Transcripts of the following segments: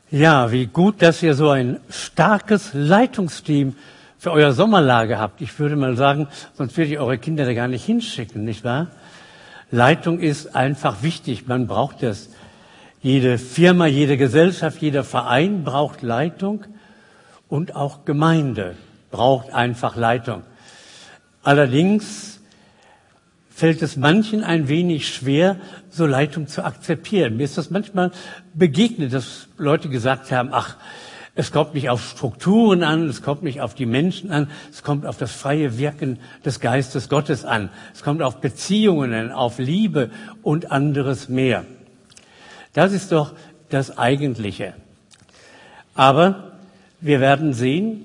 Ja, wie gut, dass ihr so ein starkes Leitungsteam für euer Sommerlager habt. Ich würde mal sagen, sonst würde ich eure Kinder da gar nicht hinschicken, nicht wahr? Leitung ist einfach wichtig, man braucht das. Jede Firma, jede Gesellschaft, jeder Verein braucht Leitung und auch Gemeinde braucht einfach Leitung. Allerdings fällt es manchen ein wenig schwer, so Leitung zu akzeptieren. Mir ist das manchmal begegnet, dass Leute gesagt haben, ach, es kommt nicht auf Strukturen an, es kommt nicht auf die Menschen an, es kommt auf das freie Wirken des Geistes Gottes an. Es kommt auf Beziehungen an, auf Liebe und anderes mehr. Das ist doch das Eigentliche. Aber wir werden sehen,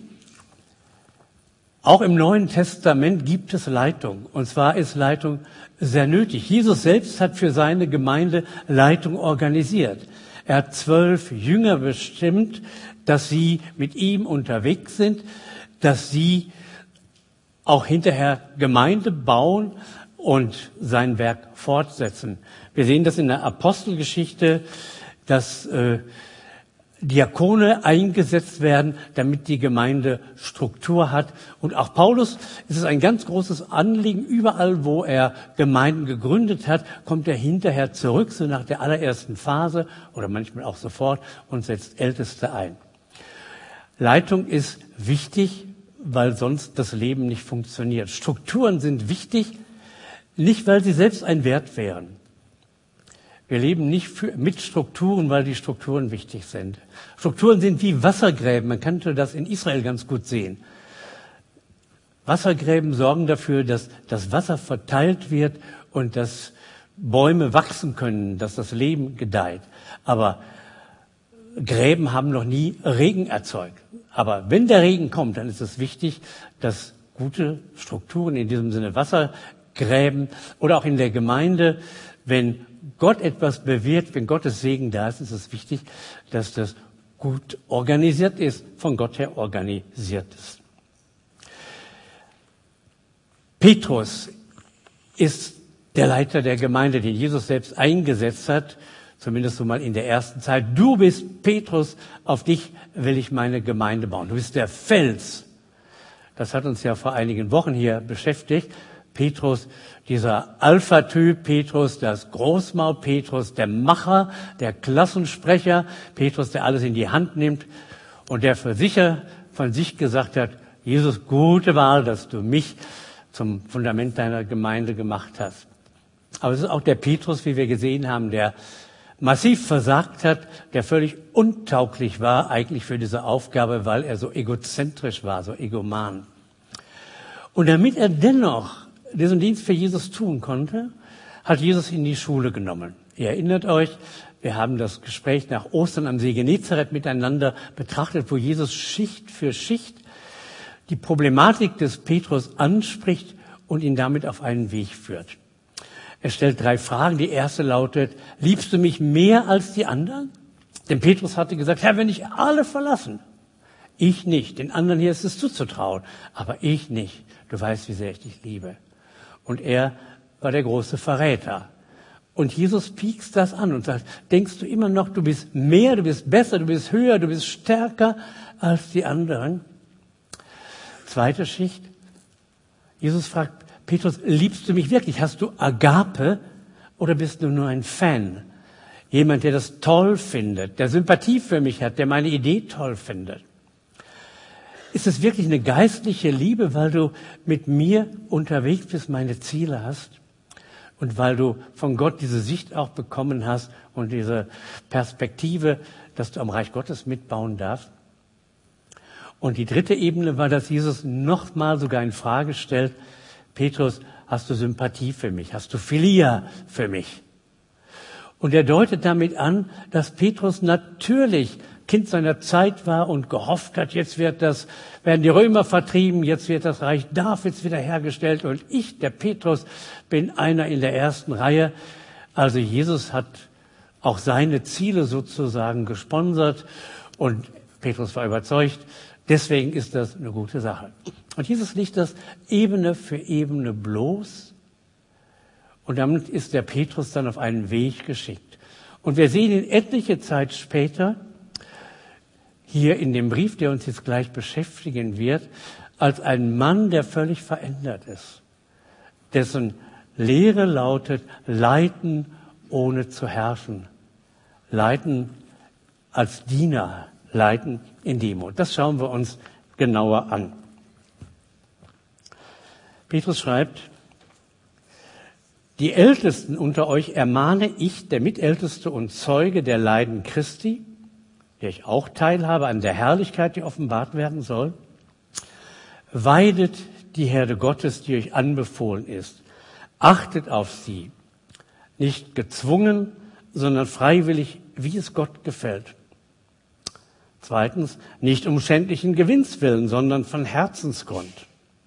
auch im Neuen Testament gibt es Leitung. Und zwar ist Leitung sehr nötig. Jesus selbst hat für seine Gemeinde Leitung organisiert. Er hat 12 Jünger bestimmt, dass sie mit ihm unterwegs sind, dass sie auch hinterher Gemeinde bauen und sein Werk fortsetzen. Wir sehen das in der Apostelgeschichte, dass Diakone eingesetzt werden, damit die Gemeinde Struktur hat. Und auch Paulus ist es ein ganz großes Anliegen. Überall, wo er Gemeinden gegründet hat, kommt er hinterher zurück, so nach der allerersten Phase oder manchmal auch sofort und setzt Älteste ein. Leitung ist wichtig, weil sonst das Leben nicht funktioniert. Strukturen sind wichtig, nicht weil sie selbst ein Wert wären. Wir leben nicht mit Strukturen, weil die Strukturen wichtig sind. Strukturen sind wie Wassergräben. Man könnte das in Israel ganz gut sehen. Wassergräben sorgen dafür, dass das Wasser verteilt wird und dass Bäume wachsen können, dass das Leben gedeiht. Aber Gräben haben noch nie Regen erzeugt. Aber wenn der Regen kommt, dann ist es wichtig, dass gute Strukturen, in diesem Sinne Wassergräben oder auch in der Gemeinde, wenn Gott etwas bewirkt, wenn Gottes Segen da ist, ist es wichtig, dass das gut organisiert ist, von Gott her organisiert ist. Petrus ist der Leiter der Gemeinde, den Jesus selbst eingesetzt hat, zumindest so mal in der ersten Zeit. Du bist Petrus, auf dich will ich meine Gemeinde bauen. Du bist der Fels. Das hat uns ja vor einigen Wochen hier beschäftigt. Petrus, dieser Alpha-Typ, Petrus, das Großmaul, Petrus, der Macher, der Klassensprecher, Petrus, der alles in die Hand nimmt und der für sicher von sich gesagt hat, Jesus, gute Wahl, dass du mich zum Fundament deiner Gemeinde gemacht hast. Aber es ist auch der Petrus, wie wir gesehen haben, der massiv versagt hat, der völlig untauglich war eigentlich für diese Aufgabe, weil er so egozentrisch war, so egoman. Und damit er dennoch diesen Dienst für Jesus tun konnte, hat Jesus ihn in die Schule genommen. Ihr erinnert euch, wir haben das Gespräch nach Ostern am See Genezareth miteinander betrachtet, wo Jesus Schicht für Schicht die Problematik des Petrus anspricht und ihn damit auf einen Weg führt. Er stellt 3 Fragen. Die erste lautet, liebst du mich mehr als die anderen? Denn Petrus hatte gesagt, Herr, wenn dich alle verlassen, ich nicht. Den anderen hier ist es zuzutrauen, aber ich nicht. Du weißt, wie sehr ich dich liebe. Und er war der große Verräter. Und Jesus piekst das an und sagt, denkst du immer noch, du bist mehr, du bist besser, du bist höher, du bist stärker als die anderen? Zweite Schicht. Jesus fragt Petrus, liebst du mich wirklich? Hast du Agape oder bist du nur ein Fan? Jemand, der das toll findet, der Sympathie für mich hat, der meine Idee toll findet. Ist es wirklich eine geistliche Liebe, weil du mit mir unterwegs bist, meine Ziele hast und weil du von Gott diese Sicht auch bekommen hast und diese Perspektive, dass du am Reich Gottes mitbauen darfst? Und die dritte Ebene war, dass Jesus nochmal sogar in Frage stellt, Petrus, hast du Sympathie für mich? Hast du Philia für mich? Und er deutet damit an, dass Petrus natürlich Kind seiner Zeit war und gehofft hat, jetzt werden die Römer vertrieben, jetzt wird das Reich Davids wiederhergestellt und ich, der Petrus, bin einer in der ersten Reihe. Also Jesus hat auch seine Ziele sozusagen gesponsert und Petrus war überzeugt, deswegen ist das eine gute Sache. Und Jesus legt das Ebene für Ebene bloß und damit ist der Petrus dann auf einen Weg geschickt. Und wir sehen ihn etliche Zeit später, hier in dem Brief, der uns jetzt gleich beschäftigen wird, als ein Mann, der völlig verändert ist, dessen Lehre lautet, leiten ohne zu herrschen, leiten als Diener, leiten in Demut. Das schauen wir uns genauer an. Petrus schreibt, die Ältesten unter euch ermahne ich, der Mitälteste und Zeuge der Leiden Christi, der ich auch teilhabe an der Herrlichkeit, die offenbart werden soll. Weidet die Herde Gottes, die euch anbefohlen ist. Achtet auf sie, nicht gezwungen, sondern freiwillig, wie es Gott gefällt. Zweitens, nicht um schändlichen Gewinns willen, sondern von Herzensgrund.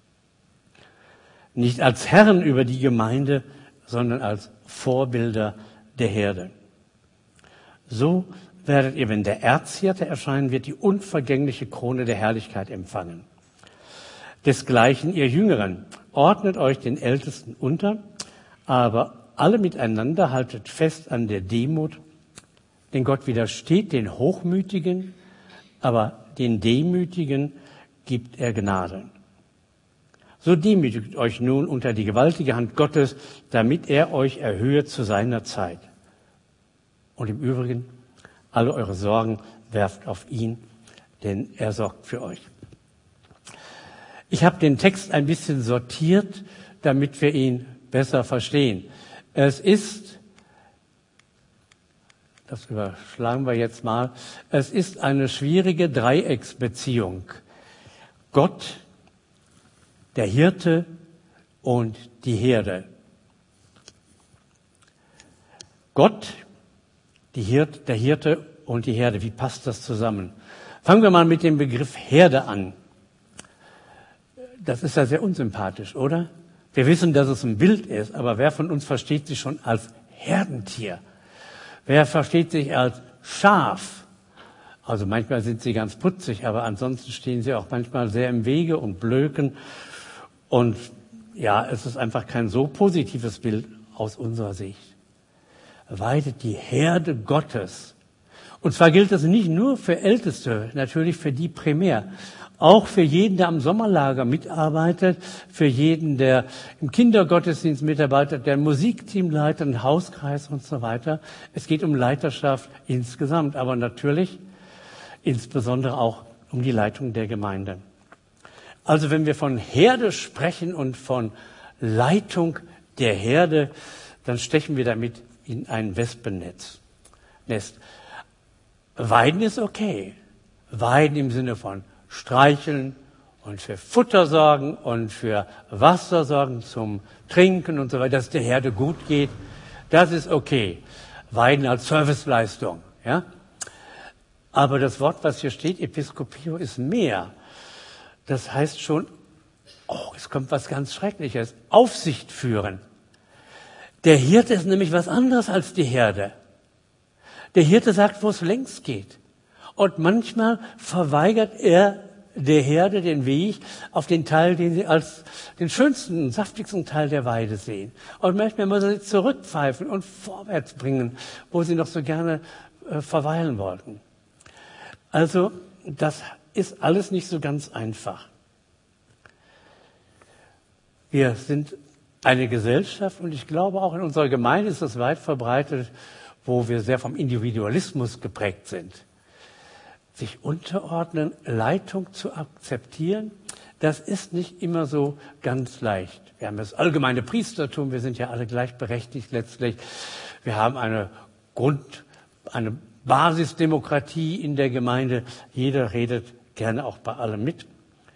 Nicht als Herren über die Gemeinde, sondern als Vorbilder der Herde. So werdet ihr, wenn der Erzhirte erscheinen wird, die unvergängliche Krone der Herrlichkeit empfangen. Desgleichen ihr Jüngeren, ordnet euch den Ältesten unter, aber alle miteinander haltet fest an der Demut, denn Gott widersteht den Hochmütigen, aber den Demütigen gibt er Gnade. So demütigt euch nun unter die gewaltige Hand Gottes, damit er euch erhöhe zu seiner Zeit. Und im Übrigen, alle eure Sorgen werft auf ihn, denn er sorgt für euch. Ich habe den Text ein bisschen sortiert, damit wir ihn besser verstehen. Es ist, das überschlagen wir jetzt mal, es ist eine schwierige Dreiecksbeziehung. Gott, der Hirte und die Herde. Gott, der Hirte und die Herde. Wie passt das zusammen? Fangen wir mal mit dem Begriff Herde an. Das ist ja sehr unsympathisch, oder? Wir wissen, dass es ein Bild ist, aber wer von uns versteht sich schon als Herdentier? Wer versteht sich als Schaf? Also manchmal sind sie ganz putzig, aber ansonsten stehen sie auch manchmal sehr im Wege und blöken. Und ja, es ist einfach kein so positives Bild aus unserer Sicht. Weidet die Herde Gottes. Und zwar gilt das nicht nur für Älteste, natürlich für die primär. Auch für jeden, der am Sommerlager mitarbeitet, für jeden, der im Kindergottesdienst mitarbeitet, der ein Musikteam leitet, einen Hauskreis und so weiter. Es geht um Leiterschaft insgesamt, aber natürlich insbesondere auch um die Leitung der Gemeinde. Also wenn wir von Herde sprechen und von Leitung der Herde, dann stechen wir damit in ein Wespennest. Weiden ist okay. Weiden im Sinne von streicheln und für Futter sorgen und für Wasser sorgen zum Trinken und so weiter, dass es der Herde gut geht. Das ist okay. Weiden als Serviceleistung, ja. Aber das Wort, was hier steht, Episkopio, ist mehr. Das heißt schon, es kommt was ganz Schreckliches. Aufsicht führen. Der Hirte ist nämlich was anderes als die Herde. Der Hirte sagt, wo es längst geht. Und manchmal verweigert er der Herde den Weg auf den Teil, den sie als den schönsten, saftigsten Teil der Weide sehen. Und manchmal muss er sie zurückpfeifen und vorwärts bringen, wo sie noch so gerne verweilen wollten. Also, das ist alles nicht so ganz einfach. Wir sind eine Gesellschaft und ich glaube auch in unserer Gemeinde ist das weit verbreitet, wo wir sehr vom Individualismus geprägt sind. Sich unterordnen, Leitung zu akzeptieren, das ist nicht immer so ganz leicht. Wir haben das allgemeine Priestertum, wir sind ja alle gleichberechtigt letztlich. Wir haben eine Basisdemokratie in der Gemeinde. Jeder redet gerne auch bei allem mit.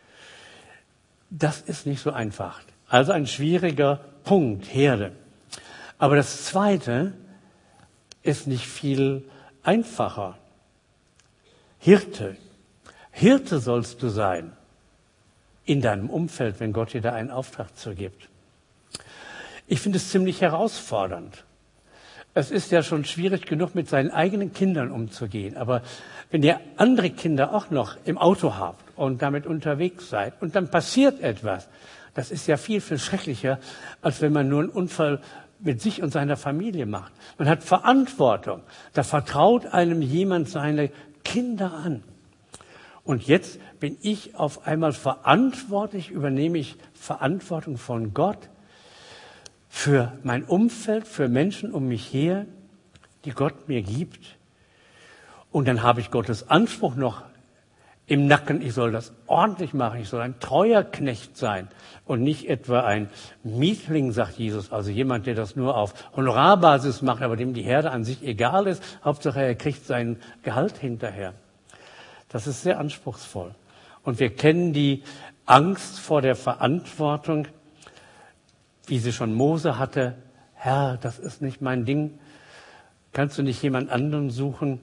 Das ist nicht so einfach. Also ein schwieriger Punkt, Herde. Aber das Zweite ist nicht viel einfacher. Hirte. Hirte sollst du sein in deinem Umfeld, wenn Gott dir da einen Auftrag zugibt. Ich finde es ziemlich herausfordernd. Es ist ja schon schwierig genug, mit seinen eigenen Kindern umzugehen. Aber wenn ihr andere Kinder auch noch im Auto habt und damit unterwegs seid und dann passiert etwas, das ist ja viel, viel schrecklicher, als wenn man nur einen Unfall mit sich und seiner Familie macht. Man hat Verantwortung. Da vertraut einem jemand seine Kinder an. Und jetzt bin ich auf einmal verantwortlich, übernehme ich Verantwortung von Gott für mein Umfeld, für Menschen um mich her, die Gott mir gibt. Und dann habe ich Gottes Anspruch noch im Nacken, ich soll das ordentlich machen, ich soll ein treuer Knecht sein und nicht etwa ein Mietling, sagt Jesus, also jemand, der das nur auf Honorarbasis macht, aber dem die Herde an sich egal ist, Hauptsache er kriegt sein Gehalt hinterher. Das ist sehr anspruchsvoll. Und wir kennen die Angst vor der Verantwortung, wie sie schon Mose hatte. Herr, das ist nicht mein Ding. Kannst du nicht jemand anderen suchen?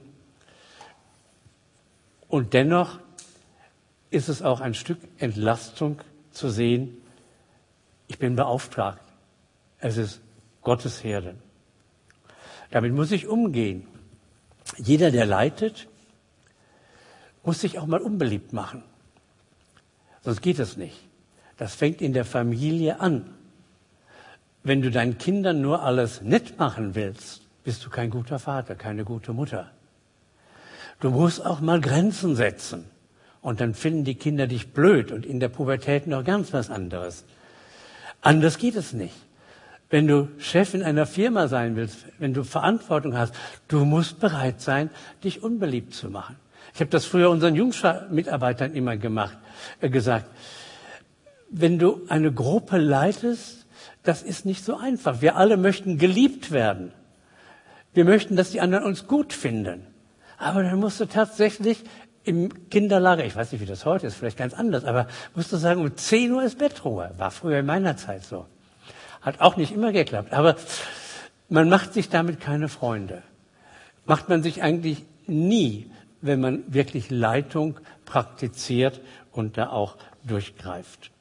Und dennoch ist es auch ein Stück Entlastung zu sehen, ich bin beauftragt. Es ist Gottes Herde. Damit muss ich umgehen. Jeder, der leitet, muss sich auch mal unbeliebt machen. Sonst geht es nicht. Das fängt in der Familie an. Wenn du deinen Kindern nur alles nett machen willst, bist du kein guter Vater, keine gute Mutter. Du musst auch mal Grenzen setzen. Und dann finden die Kinder dich blöd und in der Pubertät noch ganz was anderes. Anders geht es nicht. Wenn du Chef in einer Firma sein willst, wenn du Verantwortung hast, du musst bereit sein, dich unbeliebt zu machen. Ich habe das früher unseren Jungschar-Mitarbeitern immer gesagt. Wenn du eine Gruppe leitest, das ist nicht so einfach. Wir alle möchten geliebt werden. Wir möchten, dass die anderen uns gut finden. Aber dann musst du tatsächlich im Kinderlager, ich weiß nicht, wie das heute ist, vielleicht ganz anders, aber musst du sagen, um 10 Uhr ist Bettruhe. War früher in meiner Zeit so. Hat auch nicht immer geklappt. Aber man macht sich damit keine Freunde. Macht man sich eigentlich nie, wenn man wirklich Leitung praktiziert und da auch durchgreift.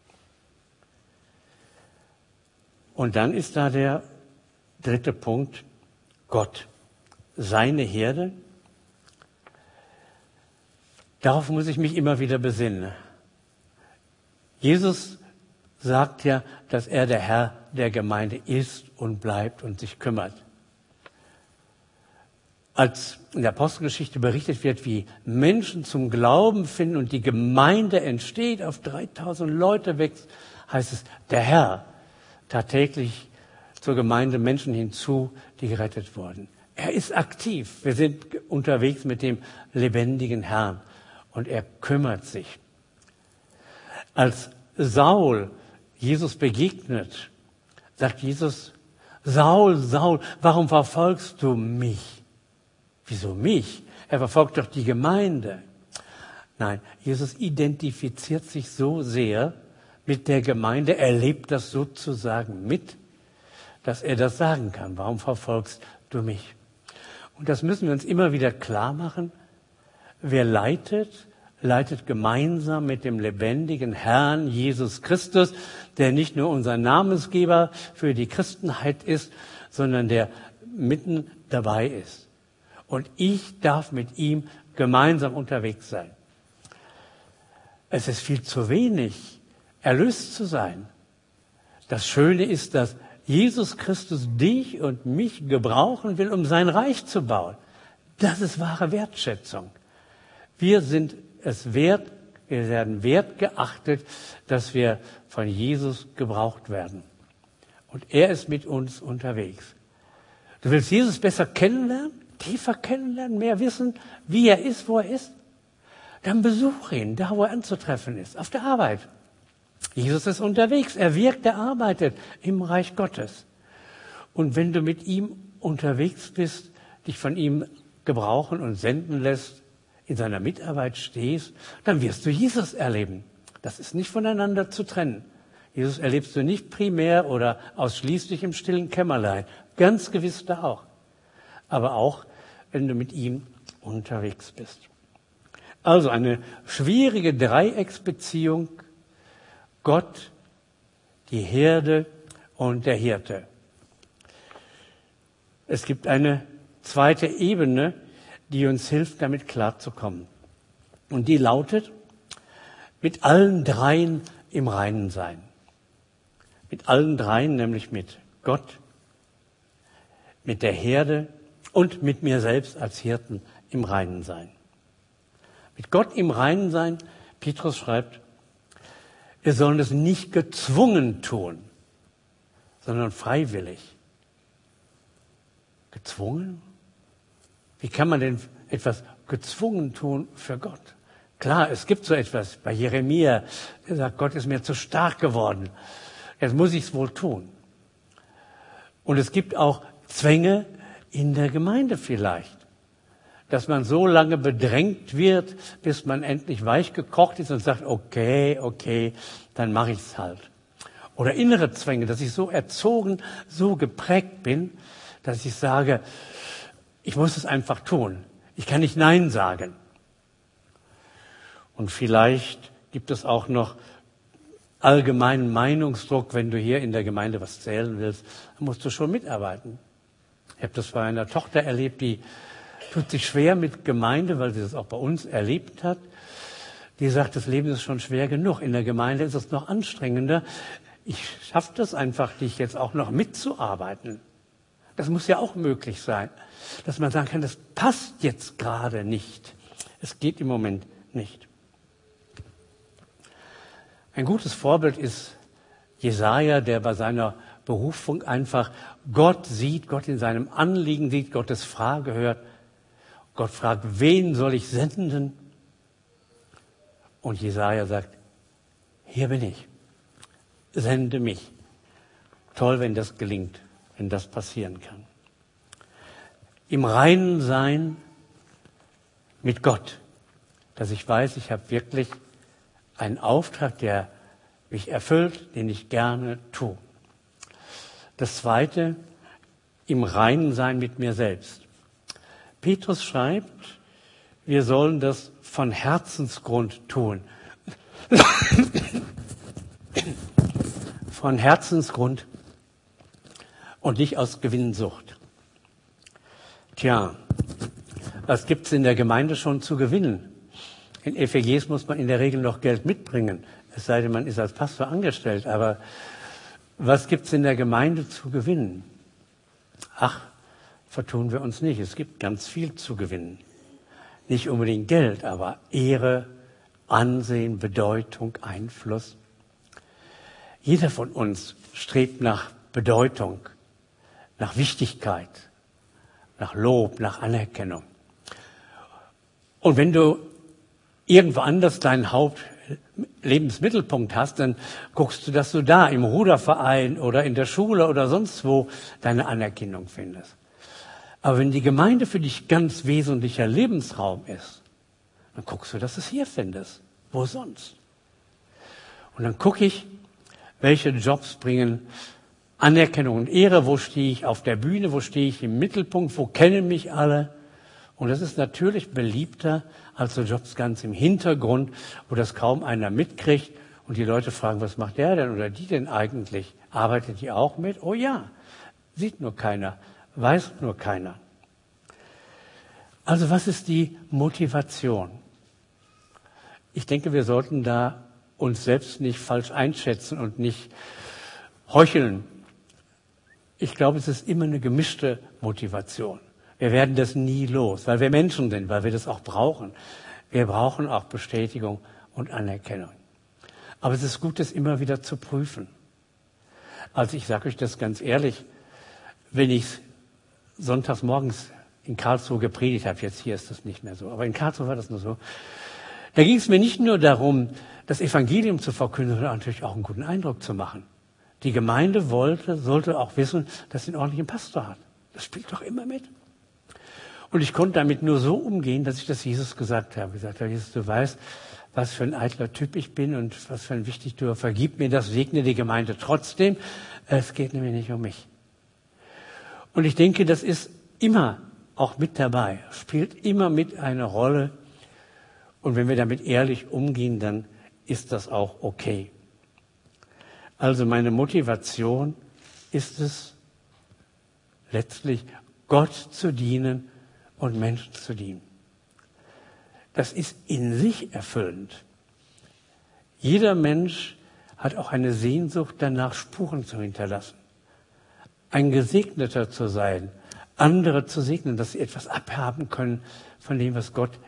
Und dann ist da der dritte Punkt, Gott, seine Herde. Darauf muss ich mich immer wieder besinnen. Jesus sagt ja, dass er der Herr der Gemeinde ist und bleibt und sich kümmert. Als in der Apostelgeschichte berichtet wird, wie Menschen zum Glauben finden und die Gemeinde entsteht, auf 3000 Leute wächst, heißt es, der Herr tat täglich zur Gemeinde Menschen hinzu, die gerettet wurden. Er ist aktiv. Wir sind unterwegs mit dem lebendigen Herrn und er kümmert sich. Als Saul Jesus begegnet, sagt Jesus, Saul, Saul, warum verfolgst du mich? Wieso mich? Er verfolgt doch die Gemeinde. Nein, Jesus identifiziert sich so sehr mit der Gemeinde, er lebt das sozusagen mit, dass er das sagen kann. Warum verfolgst du mich? Und das müssen wir uns immer wieder klar machen. Wer leitet, leitet gemeinsam mit dem lebendigen Herrn Jesus Christus, der nicht nur unser Namensgeber für die Christenheit ist, sondern der mitten dabei ist. Und ich darf mit ihm gemeinsam unterwegs sein. Es ist viel zu wenig, erlöst zu sein. Das Schöne ist, dass Jesus Christus dich und mich gebrauchen will, um sein Reich zu bauen. Das ist wahre Wertschätzung. Wir sind es wert, wir werden wert geachtet, dass wir von Jesus gebraucht werden. Und er ist mit uns unterwegs. Du willst Jesus besser kennenlernen, tiefer kennenlernen, mehr wissen, wie er ist, wo er ist? Dann besuch ihn, da wo er anzutreffen ist, auf der Arbeit. Jesus ist unterwegs, er wirkt, er arbeitet im Reich Gottes. Und wenn du mit ihm unterwegs bist, dich von ihm gebrauchen und senden lässt, in seiner Mitarbeit stehst, dann wirst du Jesus erleben. Das ist nicht voneinander zu trennen. Jesus erlebst du nicht primär oder ausschließlich im stillen Kämmerlein. Ganz gewiss da auch. Aber auch, wenn du mit ihm unterwegs bist. Also eine schwierige Dreiecksbeziehung. Gott, die Herde und der Hirte. Es gibt eine zweite Ebene, die uns hilft, damit klarzukommen. Und die lautet, mit allen dreien im Reinen sein. Mit allen dreien, nämlich mit Gott, mit der Herde und mit mir selbst als Hirten im Reinen sein. Mit Gott im Reinen sein, Petrus schreibt, wir sollen es nicht gezwungen tun, sondern freiwillig. Gezwungen? Wie kann man denn etwas gezwungen tun für Gott? Klar, es gibt so etwas bei Jeremia, der sagt, Gott ist mir zu stark geworden. Jetzt muss ich es wohl tun. Und es gibt auch Zwänge in der Gemeinde vielleicht, dass man so lange bedrängt wird, bis man endlich weich gekocht ist und sagt, okay, dann mache ich es halt. Oder innere Zwänge, dass ich so erzogen, so geprägt bin, dass ich sage, ich muss es einfach tun. Ich kann nicht Nein sagen. Und vielleicht gibt es auch noch allgemeinen Meinungsdruck, wenn du hier in der Gemeinde was zählen willst, dann musst du schon mitarbeiten. Ich habe das bei einer Tochter erlebt, die tut sich schwer mit Gemeinde, weil sie das auch bei uns erlebt hat. Die sagt, das Leben ist schon schwer genug. In der Gemeinde ist es noch anstrengender. Ich schaffe das einfach nicht, jetzt auch noch mitzuarbeiten. Das muss ja auch möglich sein, dass man sagen kann, das passt jetzt gerade nicht. Es geht im Moment nicht. Ein gutes Vorbild ist Jesaja, der bei seiner Berufung einfach Gott sieht, Gott in seinem Anliegen sieht, Gottes Frage hört. Gott fragt, wen soll ich senden? Und Jesaja sagt, hier bin ich, sende mich. Toll, wenn das gelingt, wenn das passieren kann. Im Reinen sein mit Gott, dass ich weiß, ich habe wirklich einen Auftrag, der mich erfüllt, den ich gerne tue. Das Zweite, im Reinen sein mit mir selbst. Petrus schreibt, wir sollen das von Herzensgrund tun. Von Herzensgrund und nicht aus Gewinnsucht. Tja, was gibt's in der Gemeinde schon zu gewinnen? In FEGs muss man in der Regel noch Geld mitbringen, es sei denn, man ist als Pastor angestellt. Aber was gibt's in der Gemeinde zu gewinnen? Ach, vertun wir uns nicht. Es gibt ganz viel zu gewinnen. Nicht unbedingt Geld, aber Ehre, Ansehen, Bedeutung, Einfluss. Jeder von uns strebt nach Bedeutung, nach Wichtigkeit, nach Lob, nach Anerkennung. Und wenn du irgendwo anders deinen Hauptlebensmittelpunkt hast, dann guckst du, dass du da im Ruderverein oder in der Schule oder sonst wo deine Anerkennung findest. Aber wenn die Gemeinde für dich ganz wesentlicher Lebensraum ist, dann guckst du, dass du es hier findest. Wo sonst? Und dann gucke ich, welche Jobs bringen Anerkennung und Ehre, wo stehe ich auf der Bühne, wo stehe ich im Mittelpunkt, wo kennen mich alle. Und das ist natürlich beliebter als so Jobs ganz im Hintergrund, wo das kaum einer mitkriegt und die Leute fragen, was macht der denn oder die denn eigentlich? Arbeitet die auch mit? Oh ja, sieht nur keiner, weiß nur keiner. Also was ist die Motivation? Ich denke, wir sollten da uns selbst nicht falsch einschätzen und nicht heucheln. Ich glaube, es ist immer eine gemischte Motivation. Wir werden das nie los, weil wir Menschen sind, weil wir das auch brauchen. Wir brauchen auch Bestätigung und Anerkennung. Aber es ist gut, das immer wieder zu prüfen. Also ich sage euch das ganz ehrlich, wenn ich sonntags morgens in Karlsruhe gepredigt habe, jetzt hier ist das nicht mehr so, aber in Karlsruhe war das nur so, da ging es mir nicht nur darum, das Evangelium zu verkünden, sondern natürlich auch einen guten Eindruck zu machen. Die Gemeinde sollte auch wissen, dass sie einen ordentlichen Pastor hat. Das spielt doch immer mit. Und ich konnte damit nur so umgehen, dass ich das Jesus gesagt habe. Ich gesagt habe, Jesus, du weißt, was für ein eitler Typ ich bin und was für ein Wichtigtuer. Vergib mir das, segne die Gemeinde trotzdem. Es geht nämlich nicht um mich. Und ich denke, das ist immer auch mit dabei, spielt immer mit eine Rolle. Und wenn wir damit ehrlich umgehen, dann ist das auch okay. Also meine Motivation ist es, letztlich Gott zu dienen und Menschen zu dienen. Das ist in sich erfüllend. Jeder Mensch hat auch eine Sehnsucht danach, Spuren zu hinterlassen. Ein Gesegneter zu sein, andere zu segnen, dass sie etwas abhaben können von dem, was Gott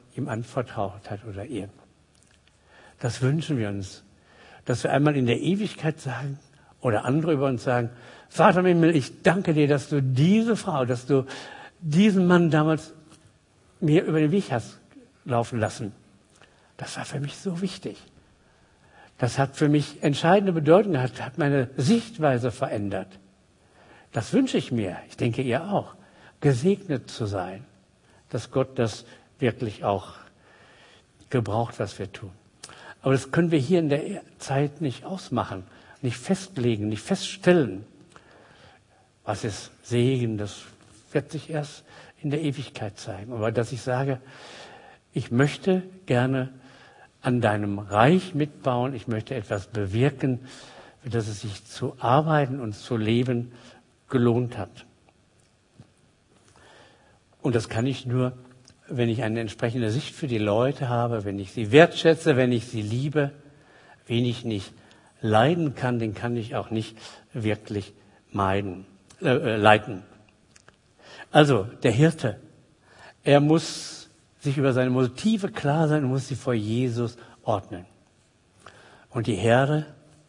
ihm anvertraut hat oder ihr. Das wünschen wir uns, dass wir einmal in der Ewigkeit sagen oder andere über uns sagen, Vater im Himmel, ich danke dir, dass du diese Frau, dass du diesen Mann damals mir über den Weg hast laufen lassen. Das war für mich so wichtig. Das hat für mich entscheidende Bedeutung gehabt, hat meine Sichtweise verändert. Das wünsche ich mir, ich denke ihr auch, gesegnet zu sein, dass Gott das wirklich auch gebraucht, was wir tun. Aber das können wir hier in der Zeit nicht ausmachen, nicht festlegen, nicht feststellen. Was ist Segen, das wird sich erst in der Ewigkeit zeigen. Aber dass ich sage, ich möchte gerne an deinem Reich mitbauen, ich möchte etwas bewirken, für das es sich zu arbeiten und zu leben gelohnt hat. Und das kann ich nur, wenn ich eine entsprechende Sicht für die Leute habe, wenn ich sie wertschätze, wenn ich sie liebe. Wen ich nicht leiden kann, den kann ich auch nicht wirklich leiten. Also der Hirte, er muss sich über seine Motive klar sein und muss sie vor Jesus ordnen. Und die Herde,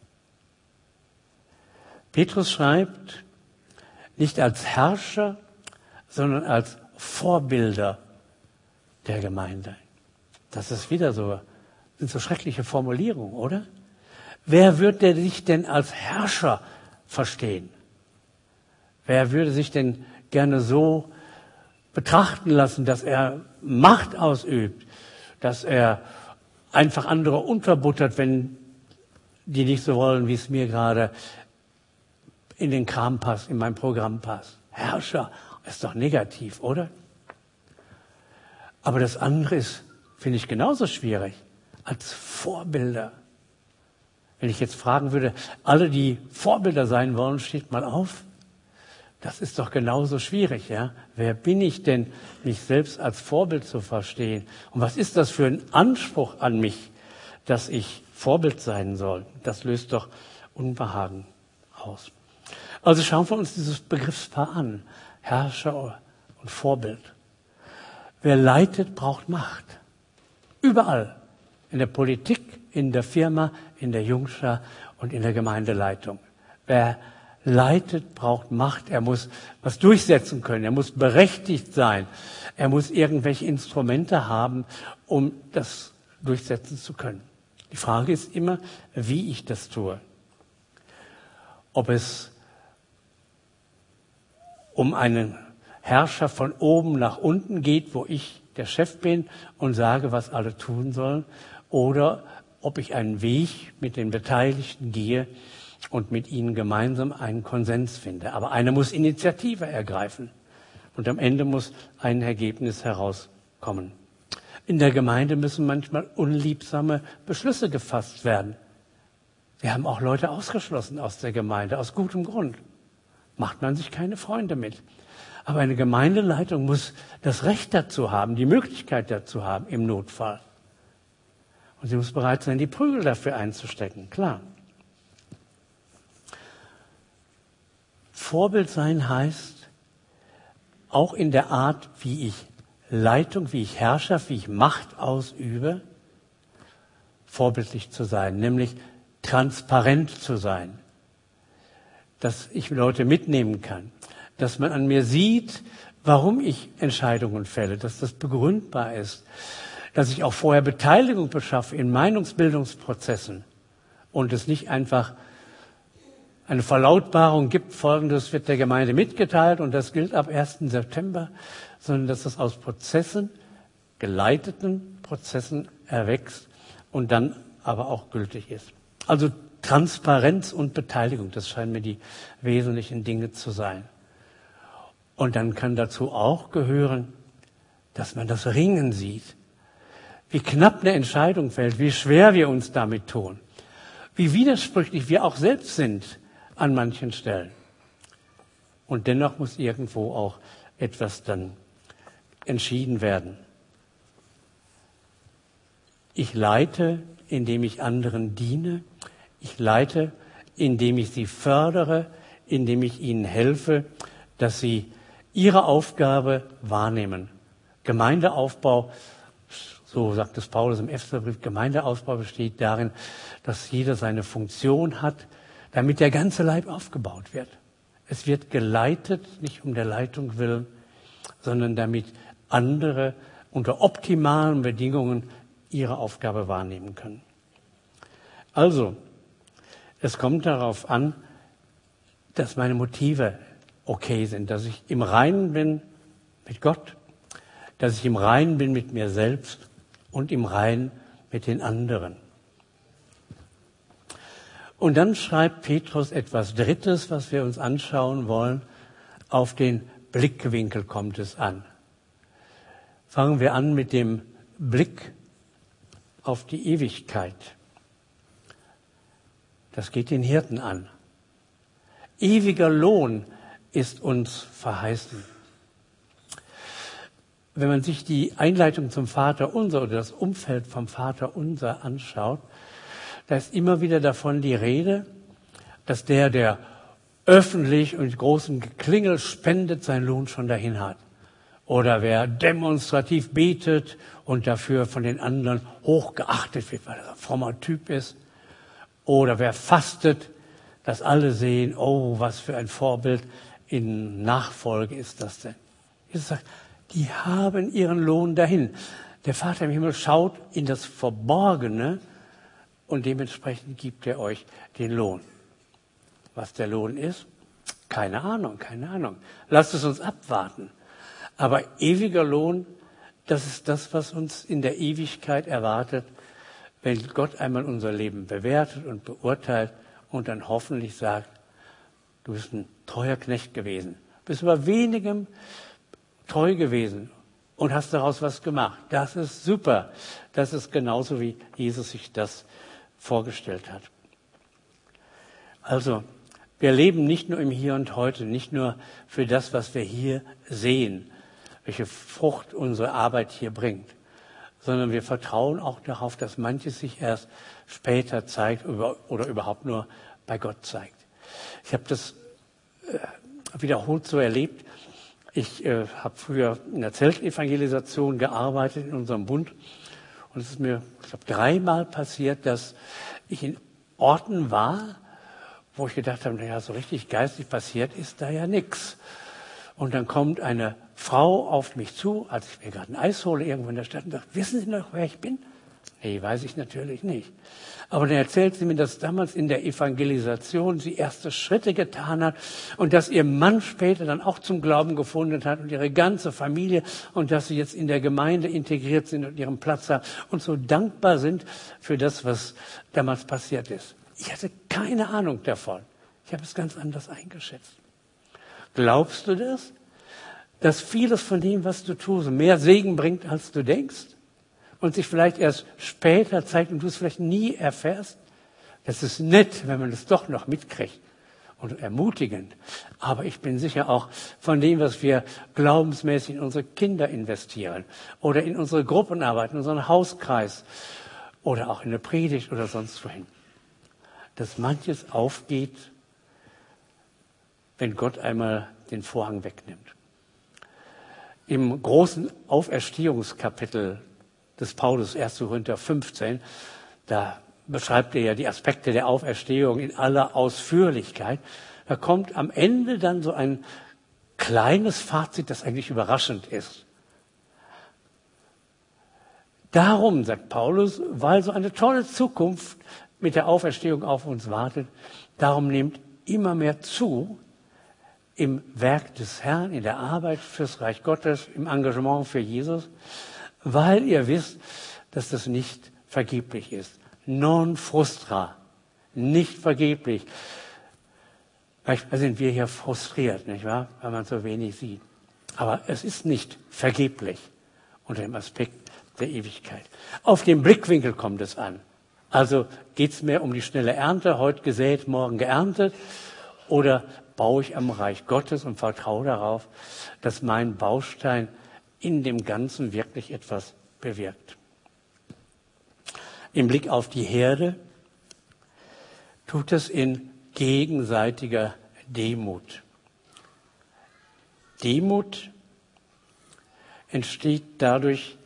Petrus schreibt, nicht als Herrscher, sondern als Vorbilder der Gemeinde. Das ist wieder so, sind so schreckliche Formulierungen, oder? Wer würde sich denn als Herrscher verstehen? Wer würde sich denn gerne so betrachten lassen, dass er Macht ausübt, dass er einfach andere unterbuttert, wenn die nicht so wollen, wie es mir gerade in den Kram passt, in mein Programm passt. Herrscher ist doch negativ, oder? Aber das andere ist, finde ich, genauso schwierig, als Vorbilder. Wenn ich jetzt fragen würde, alle, die Vorbilder sein wollen, steht mal auf. Das ist doch genauso schwierig, ja? Wer bin ich denn, mich selbst als Vorbild zu verstehen? Und was ist das für ein Anspruch an mich, dass ich Vorbild sein soll? Das löst doch Unbehagen aus. Also schauen wir uns dieses Begriffspaar an. Herrscher und Vorbild. Wer leitet, braucht Macht. Überall. In der Politik, in der Firma, in der Jungschar und in der Gemeindeleitung. Wer leitet, braucht Macht. Er muss was durchsetzen können. Er muss berechtigt sein. Er muss irgendwelche Instrumente haben, um das durchsetzen zu können. Die Frage ist immer, wie ich das tue. Ob es um einen Herrscher von oben nach unten geht, wo ich der Chef bin und sage, was alle tun sollen, oder ob ich einen Weg mit den Beteiligten gehe und mit ihnen gemeinsam einen Konsens finde. Aber einer muss Initiative ergreifen und am Ende muss ein Ergebnis herauskommen. In der Gemeinde müssen manchmal unliebsame Beschlüsse gefasst werden. Wir haben auch Leute ausgeschlossen aus der Gemeinde, aus gutem Grund. Macht man sich keine Freunde mit. Aber eine Gemeindeleitung muss das Recht dazu haben, die Möglichkeit dazu haben im Notfall. Und sie muss bereit sein, die Prügel dafür einzustecken, klar. Vorbild sein heißt, auch in der Art, wie ich Leitung, wie ich Herrschaft, wie ich Macht ausübe, vorbildlich zu sein, nämlich transparent zu sein, dass ich Leute mitnehmen kann, dass man an mir sieht, warum ich Entscheidungen fälle, dass das begründbar ist, dass ich auch vorher Beteiligung beschaffe in Meinungsbildungsprozessen und es nicht einfach eine Verlautbarung gibt, Folgendes wird der Gemeinde mitgeteilt und das gilt ab 1. September, sondern dass das aus Prozessen, geleiteten Prozessen erwächst und dann aber auch gültig ist. Also Transparenz und Beteiligung, das scheinen mir die wesentlichen Dinge zu sein. Und dann kann dazu auch gehören, dass man das Ringen sieht, wie knapp eine Entscheidung fällt, wie schwer wir uns damit tun, wie widersprüchlich wir auch selbst sind an manchen Stellen. Und dennoch muss irgendwo auch etwas dann entschieden werden. Ich leite, indem ich anderen diene. Ich leite, indem ich sie fördere, indem ich ihnen helfe, dass sie ihre Aufgabe wahrnehmen. Gemeindeaufbau So sagt es Paulus im Epheserbrief, Gemeindeausbau besteht darin, dass jeder seine Funktion hat, damit der ganze Leib aufgebaut wird. Es wird geleitet, nicht um der Leitung willen, sondern damit andere unter optimalen Bedingungen ihre Aufgabe wahrnehmen können. Also, es kommt darauf an, dass meine Motive okay sind, dass ich im Reinen bin mit Gott, dass ich im Reinen bin mit mir selbst und im Reinen mit den anderen. Und dann schreibt Petrus etwas Drittes, was wir uns anschauen wollen. Auf den Blickwinkel kommt es an. Fangen wir an mit dem Blick auf die Ewigkeit. Das geht den Hirten an. Ewiger Lohn ist uns verheißen. Wenn man sich die Einleitung zum Vaterunser oder das Umfeld vom Vaterunser anschaut, da ist immer wieder davon die Rede, dass der öffentlich und mit großem Geklingel spendet, seinen Lohn schon dahin hat. Oder wer demonstrativ betet und dafür von den anderen hochgeachtet wird, weil er ein frommer Typ ist. Oder wer fastet, dass alle sehen, oh, was für ein Vorbild in Nachfolge ist das denn. Jesus sagt, die haben ihren Lohn dahin. Der Vater im Himmel schaut in das Verborgene und dementsprechend gibt er euch den Lohn. Was der Lohn ist? Keine Ahnung. Lasst es uns abwarten. Aber ewiger Lohn, das ist das, was uns in der Ewigkeit erwartet, wenn Gott einmal unser Leben bewertet und beurteilt und dann hoffentlich sagt, du bist ein treuer Knecht gewesen, bist über wenigem treu gewesen und hast daraus was gemacht. Das ist super. Das ist genauso, wie Jesus sich das vorgestellt hat. Also, wir leben nicht nur im Hier und Heute, nicht nur für das, was wir hier sehen, welche Frucht unsere Arbeit hier bringt, sondern wir vertrauen auch darauf, dass manches sich erst später zeigt oder überhaupt nur bei Gott zeigt. Ich habe das wiederholt so erlebt. Ich habe früher in der Zeltevangelisation gearbeitet in unserem Bund und es ist mir, ich glaube, 3-mal passiert, dass ich in Orten war, wo ich gedacht habe, naja, so richtig geistlich passiert ist da ja nichts. Und dann kommt eine Frau auf mich zu, als ich mir gerade ein Eis hole irgendwo in der Stadt und sagt, wissen Sie noch, wer ich bin? Nee, weiß ich natürlich nicht. Aber dann erzählt sie mir, dass damals in der Evangelisation sie erste Schritte getan hat und dass ihr Mann später dann auch zum Glauben gefunden hat und ihre ganze Familie und dass sie jetzt in der Gemeinde integriert sind und ihren Platz haben und so dankbar sind für das, was damals passiert ist. Ich hatte keine Ahnung davon. Ich habe es ganz anders eingeschätzt. Glaubst du das? Dass vieles von dem, was du tust, mehr Segen bringt, als du denkst? Und sich vielleicht erst später zeigt und du es vielleicht nie erfährst? Das ist nett, wenn man es doch noch mitkriegt und ermutigend. Aber ich bin sicher auch von dem, was wir glaubensmäßig in unsere Kinder investieren oder in unsere Gruppenarbeit, in unseren Hauskreis oder auch in eine Predigt oder sonst wohin, dass manches aufgeht, wenn Gott einmal den Vorhang wegnimmt. Im großen Auferstehungskapitel des Paulus, 1. Korinther 15, da beschreibt er ja die Aspekte der Auferstehung in aller Ausführlichkeit. Da kommt am Ende dann so ein kleines Fazit, das eigentlich überraschend ist. Darum, sagt Paulus, weil so eine tolle Zukunft mit der Auferstehung auf uns wartet, darum nehmt immer mehr zu im Werk des Herrn, in der Arbeit fürs Reich Gottes, im Engagement für Jesus, weil ihr wisst, dass das nicht vergeblich ist. Non frustra, nicht vergeblich. Manchmal sind wir hier frustriert, nicht wahr, weil man so wenig sieht. Aber es ist nicht vergeblich unter dem Aspekt der Ewigkeit. Auf den Blickwinkel kommt es an. Also geht es mehr um die schnelle Ernte, heute gesät, morgen geerntet, oder baue ich am Reich Gottes und vertraue darauf, dass mein Baustein in dem Ganzen wirklich etwas bewirkt. Im Blick auf die Herde tut es in gegenseitiger Demut. Demut entsteht dadurch,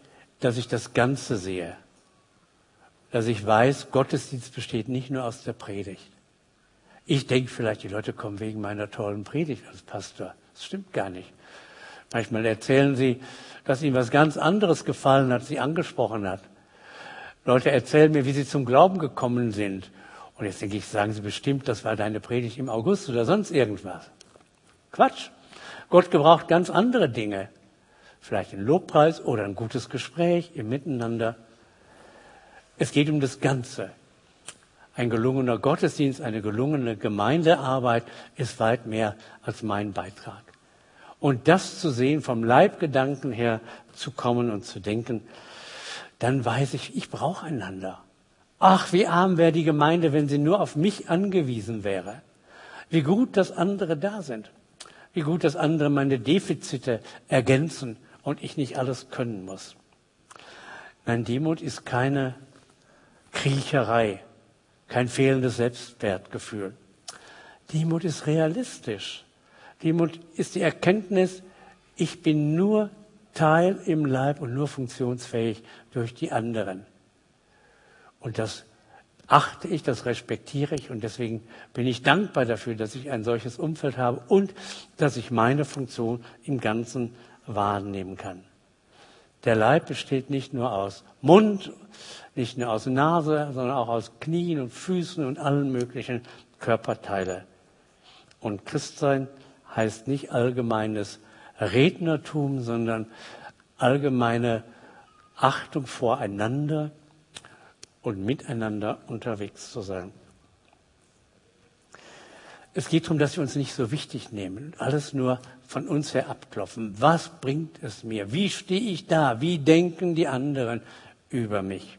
dass ich das Ganze sehe. Dass ich weiß, Gottesdienst besteht nicht nur aus der Predigt. Ich denke vielleicht, die Leute kommen wegen meiner tollen Predigt als Pastor. Das stimmt gar nicht. Manchmal erzählen sie, dass ihnen was ganz anderes gefallen hat, sie angesprochen hat. Leute erzählen mir, wie sie zum Glauben gekommen sind. Und jetzt denke ich, sagen sie bestimmt, das war deine Predigt im August oder sonst irgendwas. Quatsch. Gott gebraucht ganz andere Dinge. Vielleicht einen Lobpreis oder ein gutes Gespräch im Miteinander. Es geht um das Ganze. Ein gelungener Gottesdienst, eine gelungene Gemeindearbeit ist weit mehr als mein Beitrag. Und das zu sehen, vom Leibgedanken her zu kommen und zu denken, dann weiß ich, ich brauche einander. Ach, wie arm wäre die Gemeinde, wenn sie nur auf mich angewiesen wäre. Wie gut, dass andere da sind. Wie gut, dass andere meine Defizite ergänzen und ich nicht alles können muss. Nein, Demut ist keine Kriecherei, kein fehlendes Selbstwertgefühl. Demut ist realistisch. Demut ist die Erkenntnis, ich bin nur Teil im Leib und nur funktionsfähig durch die anderen. Und das achte ich, das respektiere ich und deswegen bin ich dankbar dafür, dass ich ein solches Umfeld habe und dass ich meine Funktion im Ganzen wahrnehmen kann. Der Leib besteht nicht nur aus Mund, nicht nur aus Nase, sondern auch aus Knien und Füßen und allen möglichen Körperteile. Und Christsein heißt nicht allgemeines Rednertum, sondern allgemeine Achtung voreinander und miteinander unterwegs zu sein. Es geht darum, dass wir uns nicht so wichtig nehmen und alles nur von uns her abklopfen. Was bringt es mir? Wie stehe ich da? Wie denken die anderen über mich?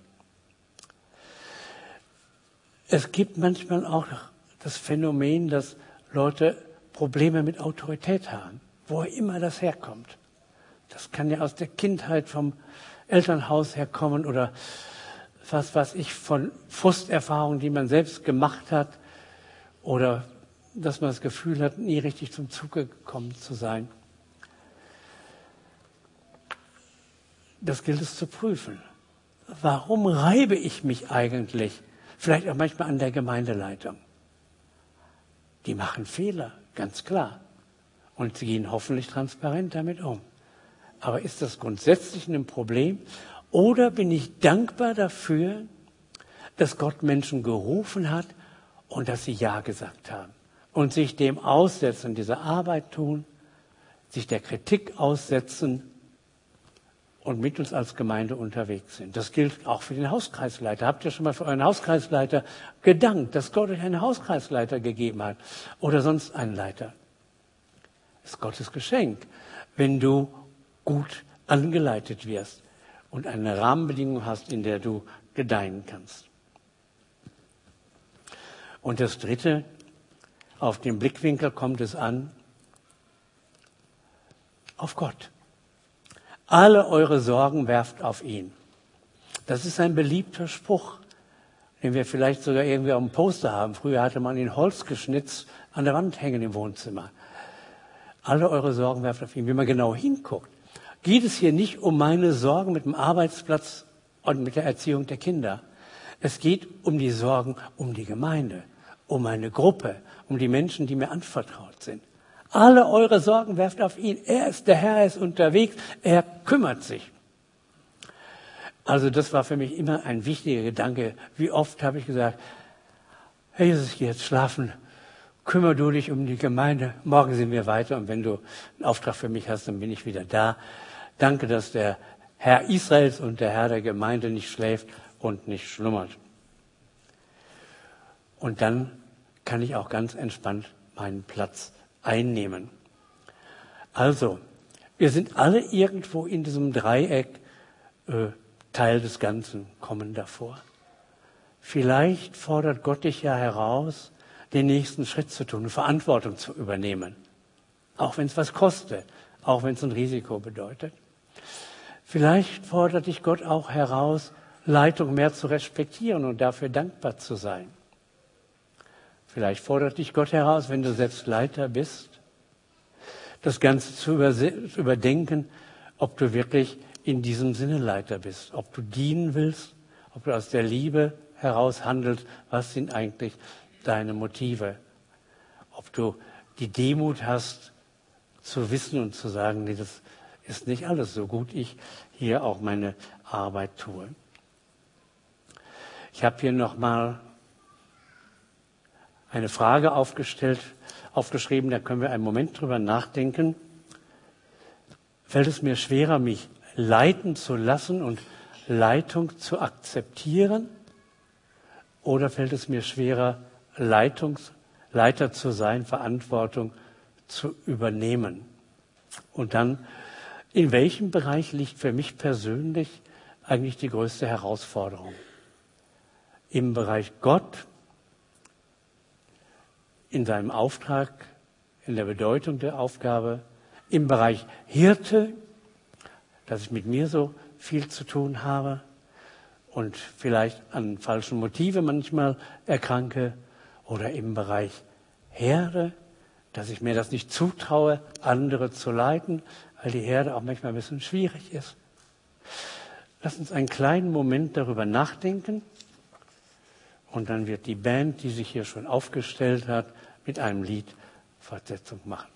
Es gibt manchmal auch das Phänomen, dass Leute Probleme mit Autorität haben, wo immer das herkommt. Das kann ja aus der Kindheit vom Elternhaus herkommen oder was weiß ich, von Frusterfahrungen, die man selbst gemacht hat oder dass man das Gefühl hat, nie richtig zum Zuge gekommen zu sein. Das gilt es zu prüfen. Warum reibe ich mich eigentlich? Vielleicht auch manchmal an der Gemeindeleitung. Die machen Fehler, ganz klar. Und sie gehen hoffentlich transparent damit um. Aber ist das grundsätzlich ein Problem? Oder bin ich dankbar dafür, dass Gott Menschen gerufen hat und dass sie Ja gesagt haben? Und sich dem aussetzen, diese Arbeit tun, sich der Kritik aussetzen und mit uns als Gemeinde unterwegs sind. Das gilt auch für den Hauskreisleiter. Habt ihr schon mal für euren Hauskreisleiter gedankt, dass Gott euch einen Hauskreisleiter gegeben hat oder sonst einen Leiter? Das ist Gottes Geschenk, wenn du gut angeleitet wirst und eine Rahmenbedingung hast, in der du gedeihen kannst. Und das Dritte, auf den Blickwinkel kommt es an, auf Gott. Alle eure Sorgen werft auf ihn. Das ist ein beliebter Spruch, den wir vielleicht sogar irgendwie auf dem Poster haben. Früher hatte man ihn Holz geschnitzt an der Wand hängen im Wohnzimmer. Alle eure Sorgen werft auf ihn. Wenn man genau hinguckt, geht es hier nicht um meine Sorgen mit dem Arbeitsplatz und mit der Erziehung der Kinder. Es geht um die Sorgen um die Gemeinde, um meine Gruppe, um die Menschen, die mir anvertraut sind. Alle eure Sorgen werft auf ihn. Er ist der Herr, er ist unterwegs, er kümmert sich. Also das war für mich immer ein wichtiger Gedanke. Wie oft habe ich gesagt, Herr Jesus, ich gehe jetzt schlafen, kümmere du dich um die Gemeinde, morgen sind wir weiter und wenn du einen Auftrag für mich hast, dann bin ich wieder da. Danke, dass der Herr Israels und der Herr der Gemeinde nicht schläft und nicht schlummert. Und dann kann ich auch ganz entspannt meinen Platz einnehmen. Also, wir sind alle irgendwo in diesem Dreieck Teil des Ganzen, kommen davor. Vielleicht fordert Gott dich ja heraus, den nächsten Schritt zu tun, Verantwortung zu übernehmen. Auch wenn es was kostet, auch wenn es ein Risiko bedeutet. Vielleicht fordert dich Gott auch heraus, Leitung mehr zu respektieren und dafür dankbar zu sein. Vielleicht fordert dich Gott heraus, wenn du selbst Leiter bist, das Ganze zu überdenken, ob du wirklich in diesem Sinne Leiter bist. Ob du dienen willst, ob du aus der Liebe heraus handelst, was sind eigentlich deine Motive? Ob du die Demut hast, zu wissen und zu sagen, nee, das ist nicht alles so gut, ich hier auch meine Arbeit tue. Ich habe hier nochmal eine Frage aufgeschrieben, da können wir einen Moment drüber nachdenken. Fällt es mir schwerer, mich leiten zu lassen und Leitung zu akzeptieren? Oder fällt es mir schwerer, Leiter zu sein, Verantwortung zu übernehmen? Und dann, in welchem Bereich liegt für mich persönlich eigentlich die größte Herausforderung? Im Bereich Gott, in seinem Auftrag, in der Bedeutung der Aufgabe, im Bereich Hirte, dass ich mit mir so viel zu tun habe und vielleicht an falschen Motive manchmal erkranke, oder im Bereich Herde, dass ich mir das nicht zutraue, andere zu leiten, weil die Herde auch manchmal ein bisschen schwierig ist. Lass uns einen kleinen Moment darüber nachdenken und dann wird die Band, die sich hier schon aufgestellt hat, mit einem Lied Fortsetzung machen.